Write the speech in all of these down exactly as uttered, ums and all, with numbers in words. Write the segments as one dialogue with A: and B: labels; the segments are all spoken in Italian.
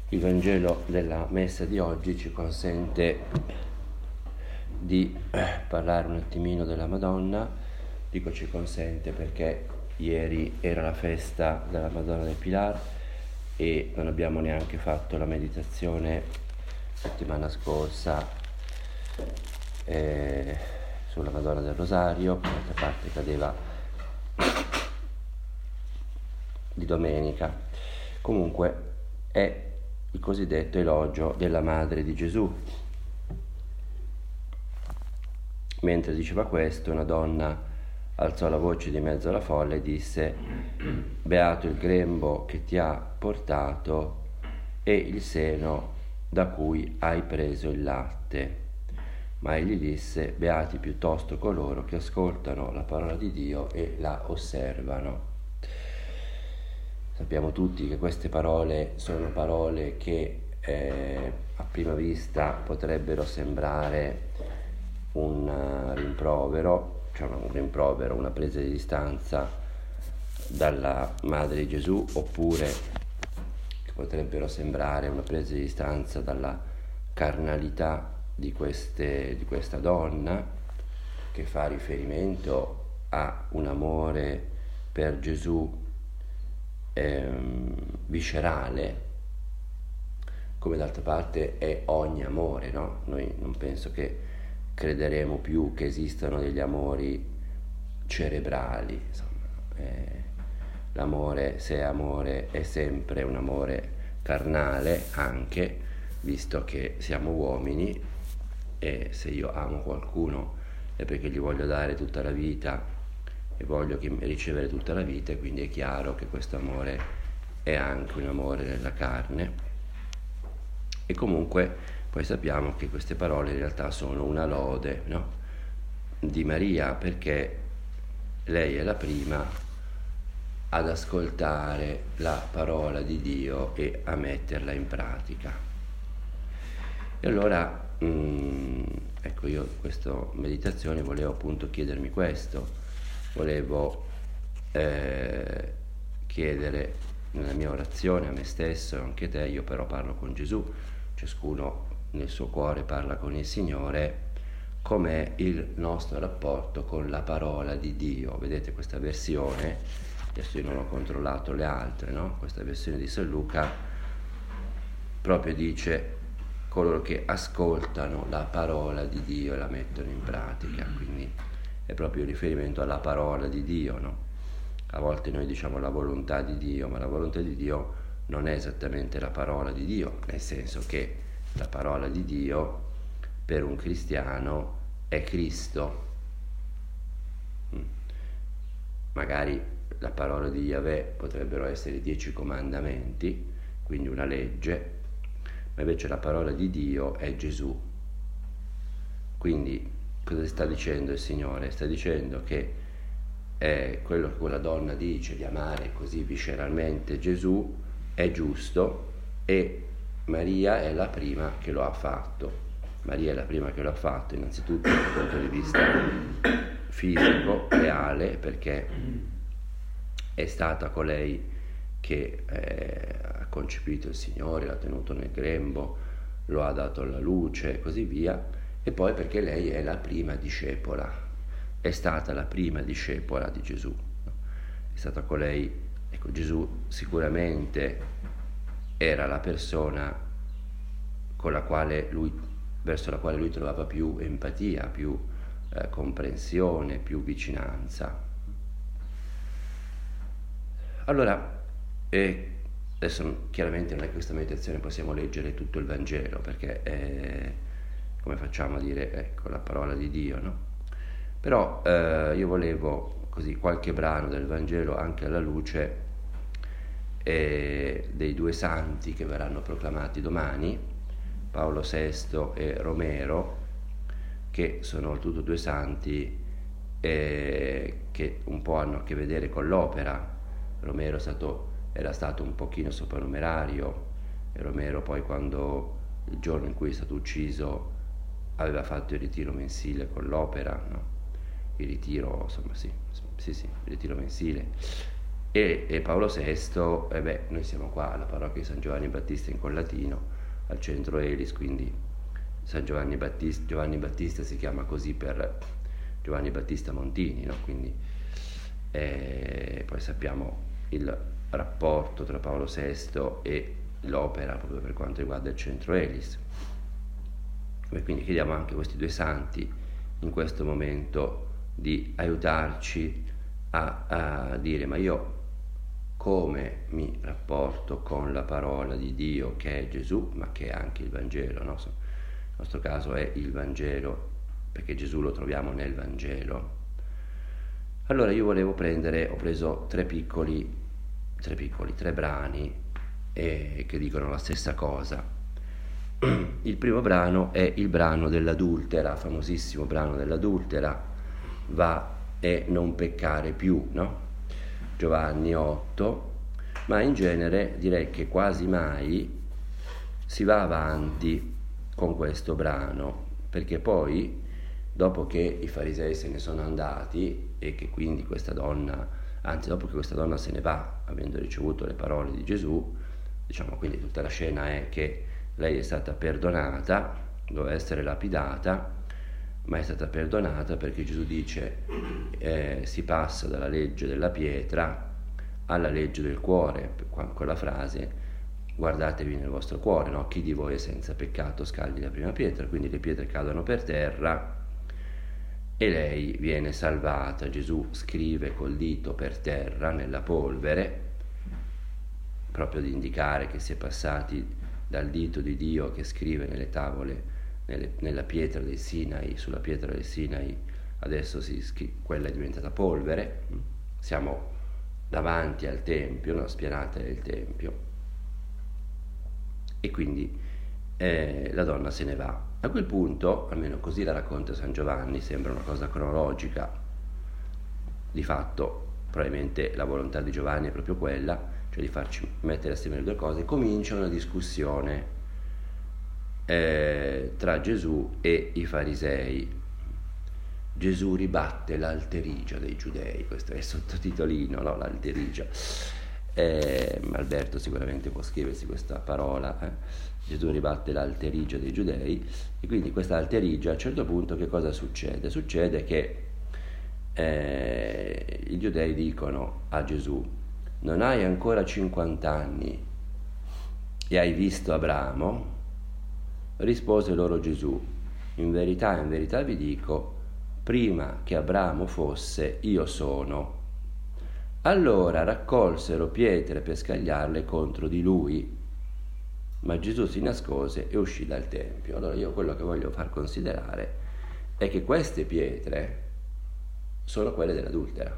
A: Il Vangelo della Messa di oggi ci consente di parlare un attimino della Madonna. Dico ci consente perché ieri era la festa della Madonna del Pilar e non abbiamo neanche fatto la meditazione settimana scorsa eh, sulla Madonna del Rosario, d'altra parte cadeva di domenica. Comunque è il cosiddetto elogio della Madre di Gesù. Mentre diceva questo, una donna alzò la voce di mezzo alla folla e disse: beato il grembo che ti ha portato e il seno da cui hai preso il latte. Ma egli disse: beati piuttosto coloro che ascoltano la parola di Dio e la osservano. Sappiamo tutti che queste parole sono parole che eh, a prima vista potrebbero sembrare un rimprovero, cioè un rimprovero, una presa di distanza dalla Madre di Gesù, oppure che potrebbero sembrare una presa di distanza dalla carnalità di, queste, di questa donna, che fa riferimento a un amore per Gesù Ehm, viscerale, come d'altra parte è ogni amore, no? Noi non penso che crederemo più che esistano degli amori cerebrali, insomma. Eh, l'amore, se è amore, è sempre un amore carnale, anche visto che siamo uomini, e se io amo qualcuno è perché gli voglio dare tutta la vita e voglio che ricevere tutta la vita, e quindi è chiaro che questo amore è anche un amore nella carne. E comunque poi sappiamo che queste parole in realtà sono una lode, no? di Maria, perché lei è la prima ad ascoltare la parola di Dio e a metterla in pratica. E allora mh, ecco, io in questa meditazione volevo appunto chiedermi questo. Volevo eh, chiedere nella mia orazione a me stesso e anche te, io però parlo con Gesù, ciascuno nel suo cuore parla con il Signore, com'è il nostro rapporto con la parola di Dio. Vedete questa versione, adesso io non ho controllato le altre, no? Questa versione di San Luca proprio dice coloro che ascoltano la parola di Dio e la mettono in pratica, quindi è proprio riferimento alla parola di Dio, no? A volte noi diciamo la volontà di Dio, ma la volontà di Dio non è esattamente la parola di Dio, nel senso che la parola di Dio per un cristiano è Cristo. Magari la parola di Yahweh potrebbero essere i dieci comandamenti, quindi una legge, ma invece la parola di Dio è Gesù. Quindi cosa sta dicendo il Signore? Sta dicendo che eh, quello che quella donna dice di amare così visceralmente Gesù è giusto, e Maria è la prima che lo ha fatto. Maria è la prima che lo ha fatto innanzitutto dal punto di vista fisico, reale, perché è stata colei che eh, ha concepito il Signore, l'ha tenuto nel grembo, lo ha dato alla luce e così via. E poi perché lei è la prima discepola, è stata la prima discepola di Gesù, no? È stata colei, ecco, Gesù sicuramente era la persona con la quale lui, verso la quale lui trovava più empatia, più eh, comprensione, più vicinanza. Allora, eh, adesso chiaramente non è che questa meditazione possiamo leggere tutto il Vangelo, perché eh, come facciamo a dire, ecco, la parola di Dio, no? Però eh, io volevo così qualche brano del Vangelo anche alla luce eh, dei due santi che verranno proclamati domani, Paolo sesto e Romero, che sono tutti due santi eh, che un po' hanno a che vedere con l'opera. Romero è stato, era stato un pochino sopranumerario, e Romero poi, quando il giorno in cui è stato ucciso, aveva fatto il ritiro mensile con l'opera, no? Il ritiro, insomma, sì, sì, sì, il ritiro mensile. E, e Paolo sesto, eh beh, noi siamo qua alla parrocchia di San Giovanni Battista in Collatino, al centro Elis, quindi San Giovanni Battista, Giovanni Battista si chiama così per Giovanni Battista Montini, no? Quindi eh, poi sappiamo il rapporto tra Paolo sesto e l'opera proprio per quanto riguarda il centro Elis. E quindi chiediamo anche a questi due santi in questo momento di aiutarci a, a dire: ma io come mi rapporto con la parola di Dio che è Gesù, ma che è anche il Vangelo, no? Nel nostro caso è il Vangelo, perché Gesù lo troviamo nel Vangelo. Allora io volevo prendere, ho preso tre piccoli, tre piccoli, tre brani eh, che dicono la stessa cosa. Il primo brano è il brano dell'adultera, famosissimo brano dell'adultera, va e non peccare più, no? Giovanni otto, ma in genere direi che quasi mai si va avanti con questo brano, perché poi dopo che i farisei se ne sono andati e che quindi questa donna, anzi dopo che questa donna se ne va avendo ricevuto le parole di Gesù, diciamo, quindi tutta la scena è che lei è stata perdonata, doveva essere lapidata, ma è stata perdonata perché Gesù dice eh, si passa dalla legge della pietra alla legge del cuore, con quella frase guardatevi nel vostro cuore, no? Chi di voi è senza peccato scagli la prima pietra, quindi le pietre cadono per terra e lei viene salvata. Gesù scrive col dito per terra nella polvere, proprio di indicare che si è passati dal dito di Dio che scrive nelle tavole, nelle, nella pietra del Sinai, sulla pietra del Sinai, adesso si scri- quella è diventata polvere. Siamo davanti al Tempio, una spianata del Tempio, e quindi eh, la donna se ne va. A quel punto, almeno così la racconta San Giovanni, sembra una cosa cronologica, di fatto probabilmente la volontà di Giovanni è proprio quella, cioè di farci mettere assieme le due cose. Comincia una discussione eh, tra Gesù e i farisei. Gesù ribatte l'alterigia dei giudei, questo è il sottotitolino, no? L'alterigia. Eh, Alberto sicuramente può scriversi questa parola, eh? Gesù ribatte l'alterigia dei giudei, e quindi questa alterigia, a un certo punto che cosa succede? Succede che eh, i giudei dicono a Gesù: non hai ancora cinquanta anni e hai visto Abramo? Rispose loro Gesù: in verità, in verità vi dico, prima che Abramo fosse, io sono. Allora raccolsero pietre per scagliarle contro di lui, ma Gesù si nascose e uscì dal Tempio. Allora io quello che voglio far considerare è che queste pietre sono quelle dell'adultera.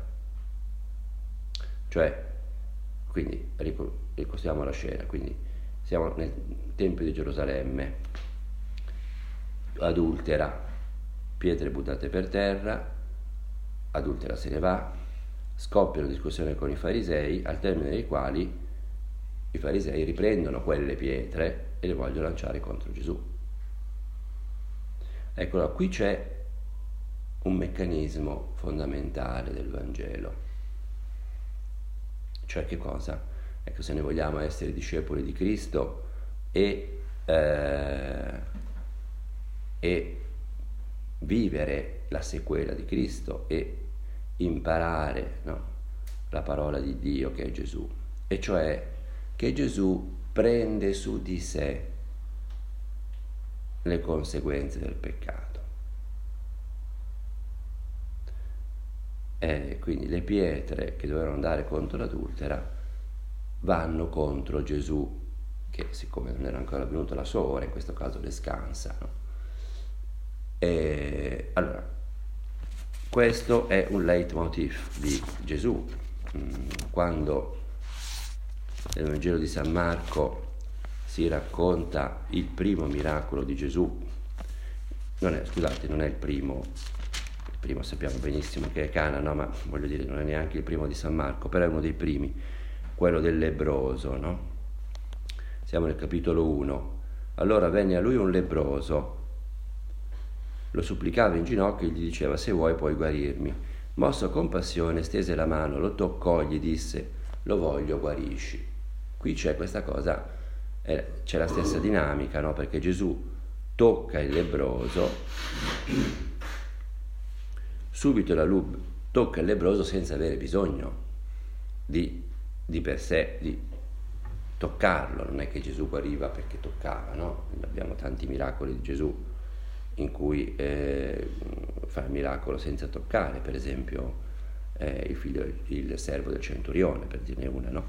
A: Cioè, quindi ricostruiamo la scena, quindi siamo nel Tempio di Gerusalemme, adultera, pietre buttate per terra, adultera se ne va, scoppia una discussione con i farisei, al termine dei quali i farisei riprendono quelle pietre e le vogliono lanciare contro Gesù. Ecco, qui c'è un meccanismo fondamentale del Vangelo. Cioè che cosa? Ecco, se noi vogliamo essere discepoli di Cristo e, eh, e vivere la sequela di Cristo e imparare, no, la parola di Dio che è Gesù, e cioè che Gesù prende su di sé le conseguenze del peccato. E quindi le pietre che dovevano andare contro l'adultera vanno contro Gesù, che siccome non era ancora venuta la sua ora, in questo caso le scansa, no? E allora, questo è un leitmotiv di Gesù. Quando nel Vangelo di San Marco si racconta il primo miracolo di Gesù, non è, scusate, non è il primo, il primo sappiamo benissimo che è Cana, no, ma voglio dire, non è neanche il primo di San Marco, però è uno dei primi, quello del lebbroso, no? Siamo nel capitolo uno. Allora venne a lui un lebbroso, lo supplicava in ginocchio e gli diceva: se vuoi puoi guarirmi. Mosso a compassione stese la mano, lo toccò, gli disse: lo voglio, guarisci. Qui c'è questa cosa, eh, c'è la stessa dinamica, no? Perché Gesù tocca il lebbroso, subito la Lub tocca il lebbroso senza avere bisogno di, di per sé, di toccarlo. Non è che Gesù guariva perché toccava, no? Abbiamo tanti miracoli di Gesù in cui eh, fa il miracolo senza toccare, per esempio eh, il figlio, il servo del centurione, per dirne una, no?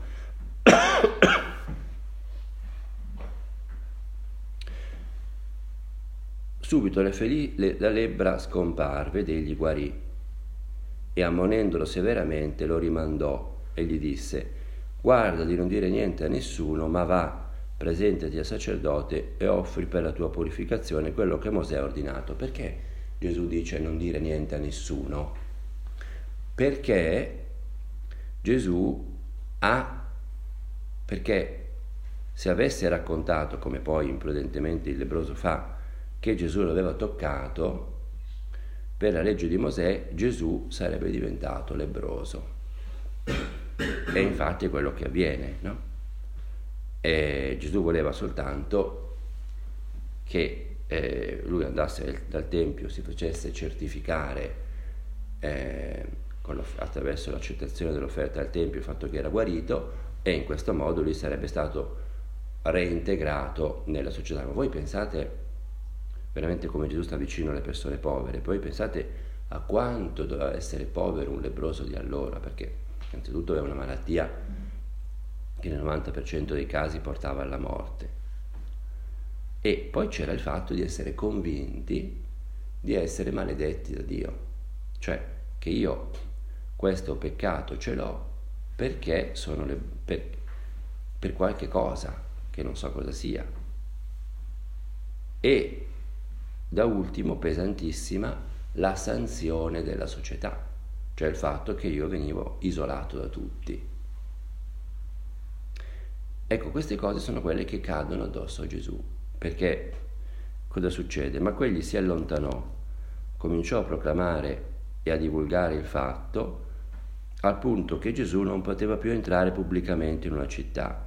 A: Subito le feli- le, la lebbra scomparve ed egli guarì, e ammonendolo severamente lo rimandò e gli disse: guarda di non dire niente a nessuno, ma va, presentati al sacerdote e offri per la tua purificazione quello che Mosè ha ordinato. Perché Gesù dice non dire niente a nessuno? Perché Gesù ha, perché se avesse raccontato, come poi imprudentemente il lebbroso fa, che Gesù lo aveva toccato, per la legge di Mosè Gesù sarebbe diventato lebbroso. E infatti è quello che avviene, no? E Gesù voleva soltanto che eh, lui andasse dal Tempio, si facesse certificare eh, con attraverso l'accettazione dell'offerta al Tempio il fatto che era guarito, e in questo modo lui sarebbe stato reintegrato nella società. Ma voi pensate veramente come Gesù sta vicino alle persone povere, poi pensate a quanto doveva essere povero un lebbroso di allora, perché innanzitutto aveva una malattia che nel novanta per cento dei casi portava alla morte, e poi c'era il fatto di essere convinti di essere maledetti da Dio, cioè che io questo peccato ce l'ho perché sono le, per, per qualche cosa che non so cosa sia. E da ultimo, pesantissima, la sanzione della società, cioè il fatto che io venivo isolato da tutti. Ecco, queste cose sono quelle che cadono addosso a Gesù, perché cosa succede? Ma quegli si allontanò, cominciò a proclamare e a divulgare il fatto, al punto che Gesù non poteva più entrare pubblicamente in una città,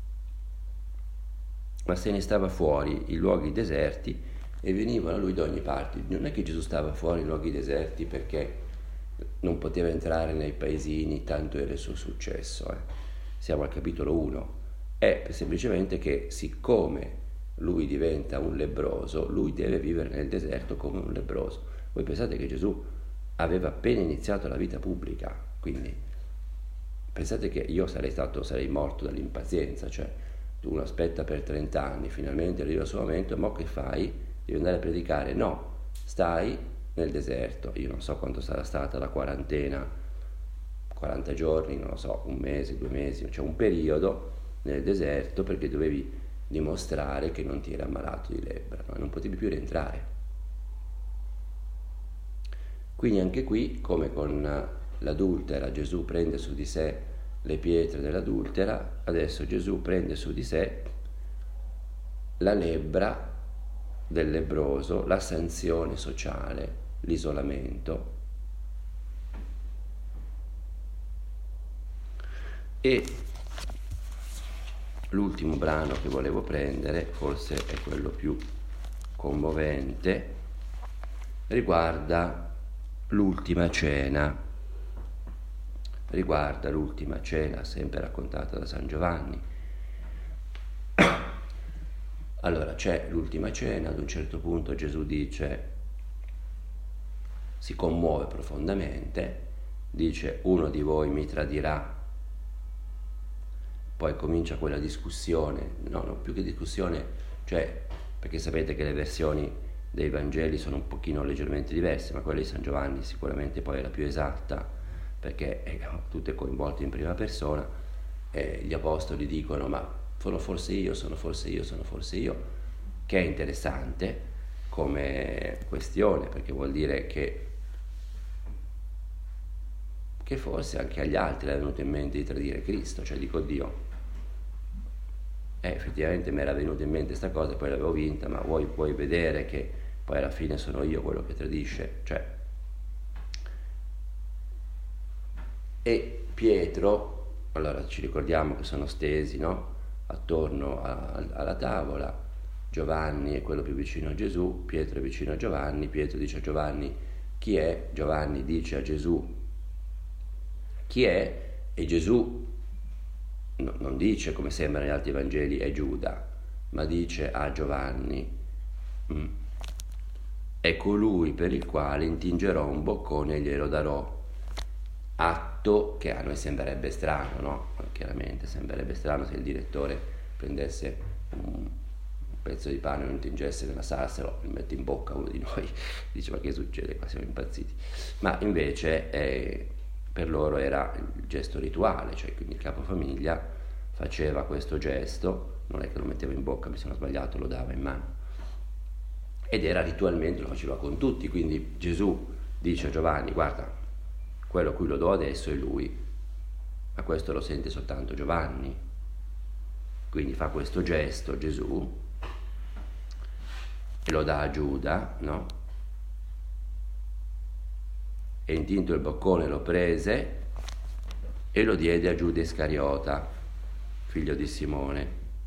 A: ma se ne stava fuori in luoghi deserti, e venivano a lui da ogni parte. Non è che Gesù stava fuori in luoghi deserti perché non poteva entrare nei paesini, tanto era il suo successo. Eh. Siamo al capitolo uno. È semplicemente che siccome lui diventa un lebbroso, lui deve vivere nel deserto come un lebbroso. Voi pensate che Gesù aveva appena iniziato la vita pubblica, quindi pensate che io sarei stato, sarei morto dall'impazienza, cioè uno aspetta per trenta anni, finalmente arriva il suo momento, ma che fai? Devi andare a predicare? No, stai nel deserto. Io non so quanto sarà stata la quarantena, quaranta giorni, non lo so, un mese, due mesi, cioè un periodo nel deserto, perché dovevi dimostrare che non ti eri ammalato di lebbra, no? Non potevi più rientrare. Quindi anche qui, come con l'adultera, Gesù prende su di sé le pietre dell'adultera, adesso Gesù prende su di sé la lebbra del lebbroso, la sanzione sociale, l'isolamento. E l'ultimo brano che volevo prendere, forse è quello più commovente, riguarda l'ultima cena. Riguarda l'ultima cena, sempre raccontata da San Giovanni. Allora c'è l'ultima cena, ad un certo punto Gesù dice, si commuove profondamente, dice uno di voi mi tradirà, poi comincia quella discussione, no, no, più che discussione, cioè, perché sapete che le versioni dei Vangeli sono un pochino leggermente diverse, ma quella di San Giovanni sicuramente poi è la più esatta, perché è tutte coinvolte in prima persona, e gli apostoli dicono ma sono forse io, sono forse io, sono forse io, che è interessante come questione, perché vuol dire che, che forse anche agli altri è venuto in mente di tradire Cristo, cioè dico Dio, eh, effettivamente mi era venuta in mente questa cosa, poi l'avevo vinta, ma vuoi, vuoi vedere che poi alla fine sono io quello che tradisce, cioè. E Pietro allora ci ricordiamo che sono stesi, no? Attorno a, a, alla tavola, Giovanni è quello più vicino a Gesù, Pietro è vicino a Giovanni, Pietro dice a Giovanni chi è, Giovanni dice a Gesù chi è, e Gesù no, non dice come sembra negli altri Vangeli è Giuda, ma dice a Giovanni mm, è colui per il quale intingerò un boccone e glielo darò. Atto che a noi sembrerebbe strano, no? Chiaramente sembrerebbe strano se il direttore prendesse un pezzo di pane e lo intingesse nella salsa e lo mette in bocca a uno di noi, dice ma che succede qua, siamo impazziti. Ma invece eh, per loro era il gesto rituale, cioè quindi il capofamiglia faceva questo gesto, non è che lo metteva in bocca, mi sono sbagliato, lo dava in mano, ed era ritualmente, lo faceva con tutti, quindi Gesù dice a Giovanni guarda, quello a cui lo do adesso è lui, ma questo lo sente soltanto Giovanni, quindi fa questo gesto Gesù e lo dà a Giuda, no? E intinto il boccone lo prese e lo diede a Giuda Iscariota, figlio di Simone.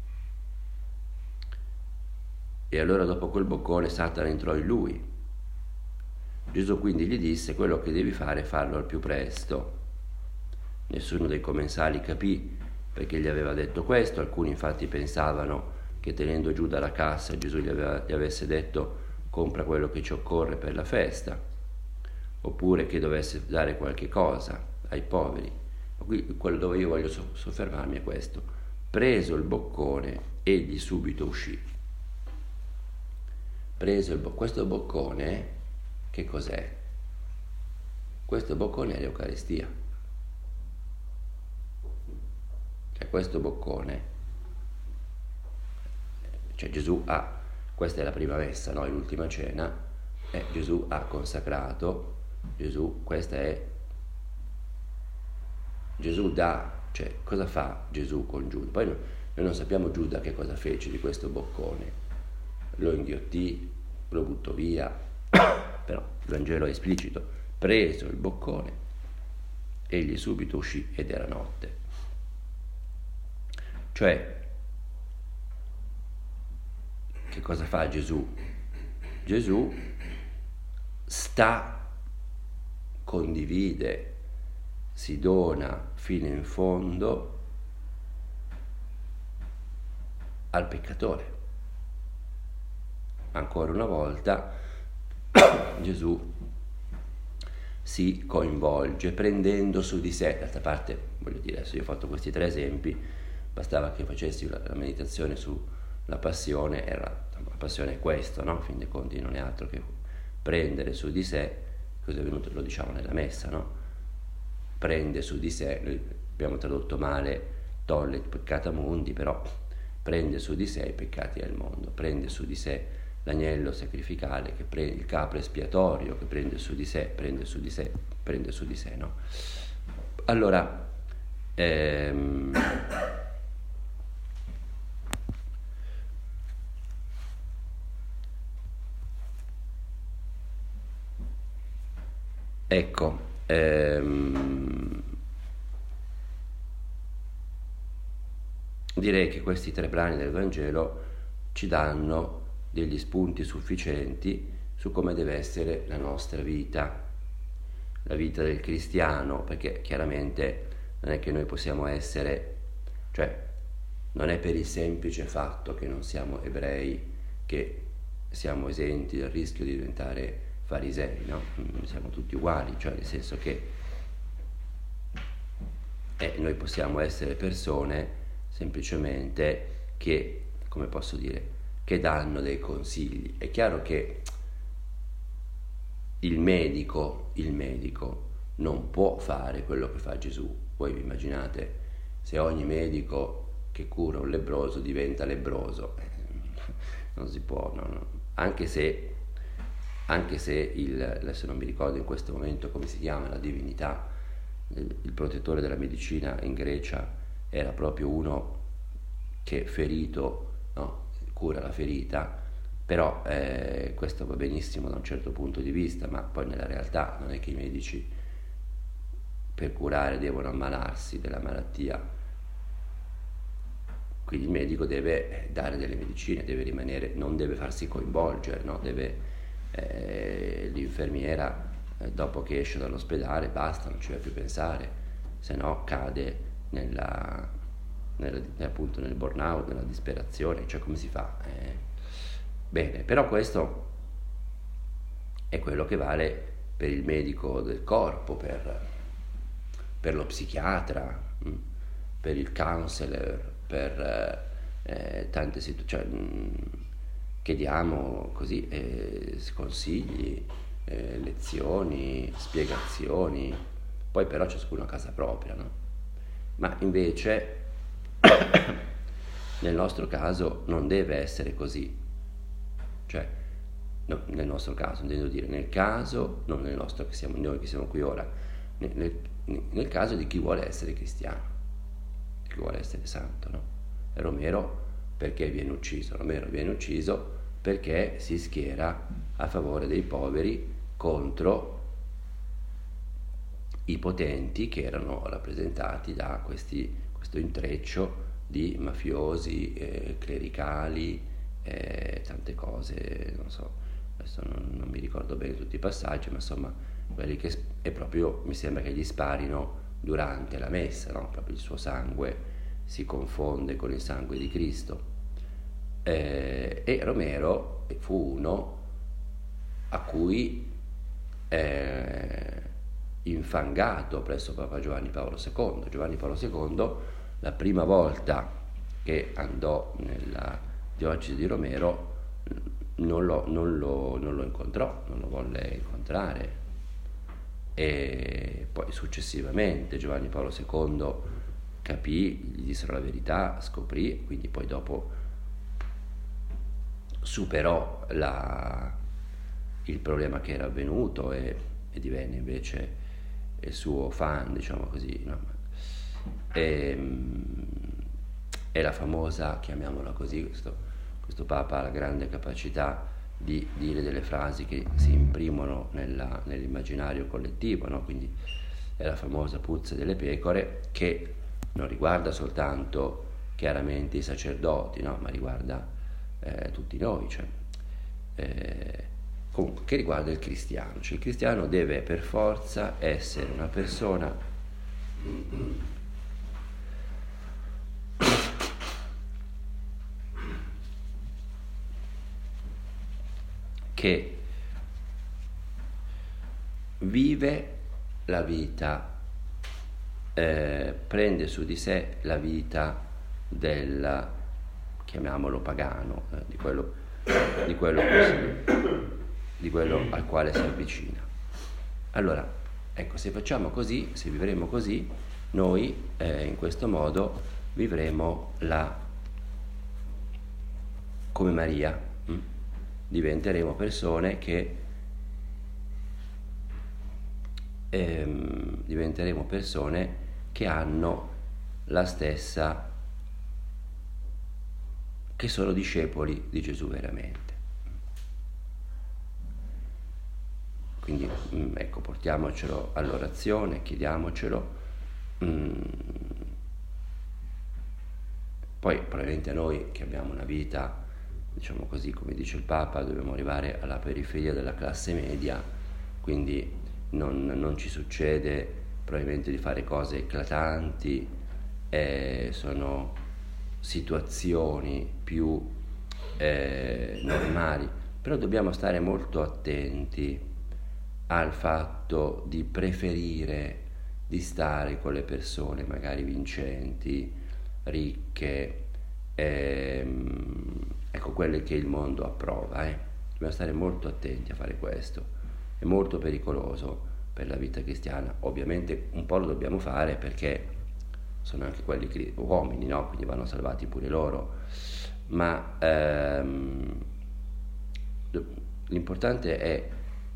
A: E allora dopo quel boccone Satana entrò in lui. Gesù quindi gli disse quello che devi fare è farlo al più presto. Nessuno dei commensali capì perché gli aveva detto questo, alcuni infatti pensavano che tenendo Giuda la cassa Gesù gli, aveva, gli avesse detto compra quello che ci occorre per la festa, oppure che dovesse dare qualche cosa ai poveri. Ma qui quello dove io voglio soffermarmi è questo: preso il boccone egli subito uscì. Preso il bo- questo boccone che cos'è? Questo boccone è l'Eucaristia. Cioè questo boccone, cioè Gesù ha, questa è la prima messa, no? L'ultima cena, eh, Gesù ha consacrato, Gesù, questa è, Gesù dà, cioè cosa fa Gesù con Giuda? Poi noi, noi non sappiamo Giuda che cosa fece di questo boccone, lo inghiottì, lo buttò via, però il Vangelo è esplicito, preso il boccone, egli subito uscì ed era notte. Cioè, che cosa fa Gesù? Gesù sta, condivide, si dona fino in fondo al peccatore. Ancora una volta Gesù si coinvolge prendendo su di sé, d'altra parte, voglio dire, adesso io ho fatto questi tre esempi, bastava che facessi la, la meditazione sulla passione, era, la passione è questo, no? A fin dei conti non è altro che prendere su di sé, cosa è venuto, lo diciamo nella messa, no? Prende su di sé, noi abbiamo tradotto male, tolle il peccato mundi, però prende su di sé i peccati del mondo, prende su di sé l'agnello sacrificale, che prende, il capro espiatorio che prende su di sé, prende su di sé, prende su di sé, no? Allora, ehm, ecco, ehm, direi che questi tre brani del Vangelo ci danno degli spunti sufficienti su come deve essere la nostra vita, la vita del cristiano, perché chiaramente non è che noi possiamo essere, cioè non è per il semplice fatto che non siamo ebrei che siamo esenti dal rischio di diventare farisei, no? Siamo tutti uguali, cioè nel senso che eh, noi possiamo essere persone semplicemente che, come posso dire, che danno dei consigli. È chiaro che il medico, il medico non può fare quello che fa Gesù. Voi vi immaginate se ogni medico che cura un lebbroso diventa lebbroso? Non si può, no, no. Anche se, anche se il, adesso non mi ricordo in questo momento come si chiama la divinità, il, il protettore della medicina in Grecia era proprio uno che ferito, no, cura la ferita, però eh, questo va benissimo da un certo punto di vista, ma poi nella realtà non è che i medici per curare devono ammalarsi della malattia, quindi il medico deve dare delle medicine, deve rimanere, non deve farsi coinvolgere, no? Deve, eh, l'infermiera eh, dopo che esce dall'ospedale basta, non ci deve più pensare, se no cade nella, nella, appunto nel burnout, nella disperazione, cioè come si fa? Eh, bene, però questo è quello che vale per il medico del corpo, per, per lo psichiatra, mh, per il counselor, per eh, tante situazioni, cioè, chiediamo così eh, consigli, eh, lezioni, spiegazioni, poi però ciascuno a casa propria, no? Ma invece nel nostro caso non deve essere così, cioè no, nel nostro caso, intendo dire nel caso, non nel nostro che siamo noi che siamo qui ora, nel, nel, nel caso di chi vuole essere cristiano, chi vuole essere santo, no? E Romero perché viene ucciso? Romero viene ucciso perché si schiera a favore dei poveri contro i potenti che erano rappresentati da questi, questo intreccio di mafiosi, eh, clericali, eh, tante cose, non so, adesso non, non mi ricordo bene tutti i passaggi, ma insomma quelli che è proprio, mi sembra che gli sparino durante la messa, no? Proprio il suo sangue si confonde con il sangue di Cristo, eh, e Romero fu uno a cui eh, infangato presso Papa Giovanni Paolo secondo. Giovanni Paolo secondo, la prima volta che andò nella diocesi di Romero, non lo, non lo, non lo incontrò, non lo volle incontrare, e poi successivamente Giovanni Paolo secondo capì, gli dissero la verità, scoprì, quindi poi dopo superò la, il problema che era avvenuto e, e divenne invece il suo fan, diciamo così, no? E, e la famosa, chiamiamola così, questo, questo Papa ha la grande capacità di dire delle frasi che si imprimono nella, nell'immaginario collettivo, no? Quindi è la famosa puzza delle pecore, che non riguarda soltanto chiaramente i sacerdoti, no? Ma riguarda eh, tutti noi, cioè, eh, comunque, che riguarda il cristiano. Cioè il cristiano deve per forza essere una persona che vive la vita, eh, prende su di sé la vita del, chiamiamolo pagano, eh, di quello, di quello così, di quello al quale si avvicina. Allora, ecco, se facciamo così, se vivremo così, noi eh, in questo modo vivremo la come Maria, hm? Diventeremo persone che ehm, diventeremo persone che hanno la stessa, che sono discepoli di Gesù veramente. Quindi ecco, portiamocelo all'orazione, chiediamocelo. Mm. Poi probabilmente noi che abbiamo una vita, diciamo così, come dice il Papa, dobbiamo arrivare alla periferia della classe media, quindi non, non ci succede probabilmente di fare cose eclatanti, eh, sono situazioni più eh, normali, però dobbiamo stare molto attenti al fatto di preferire di stare con le persone magari vincenti, ricche, ehm, ecco, quelle che il mondo approva, eh. Dobbiamo stare molto attenti a fare questo, è molto pericoloso per la vita cristiana. Ovviamente un po' lo dobbiamo fare perché sono anche quelli uomini, no? Quindi vanno salvati pure loro, ma ehm, l'importante è,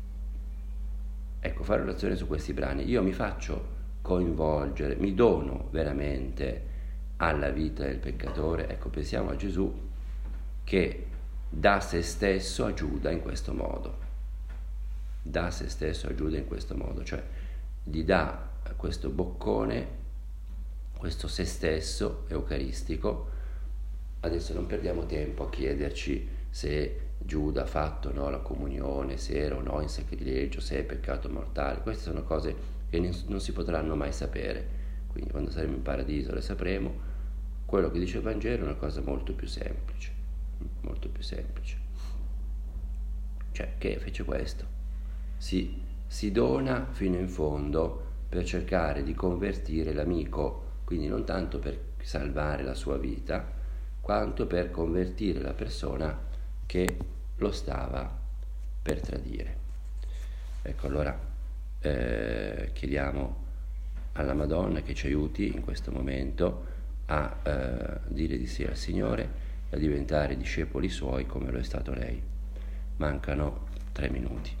A: ecco, fare orazione su questi brani. Io mi faccio coinvolgere, mi dono veramente alla vita del peccatore. Ecco, pensiamo a Gesù che dà se stesso a Giuda in questo modo, dà se stesso a Giuda in questo modo, cioè gli dà questo boccone, questo se stesso eucaristico. Adesso non perdiamo tempo a chiederci se Giuda ha fatto o no la comunione, se era o no in sacrilegio, se è peccato mortale. Queste sono cose che non si potranno mai sapere, quindi quando saremo in paradiso le sapremo. Quello che dice il Vangelo è una cosa molto più semplice, molto più semplice. Cioè, che fece questo? Si, si dona fino in fondo per cercare di convertire l'amico, quindi non tanto per salvare la sua vita, quanto per convertire la persona che lo stava per tradire. Ecco, allora eh, chiediamo alla Madonna che ci aiuti in questo momento a eh, dire di sì al Signore e a diventare discepoli Suoi come lo è stato lei. Mancano tre minuti.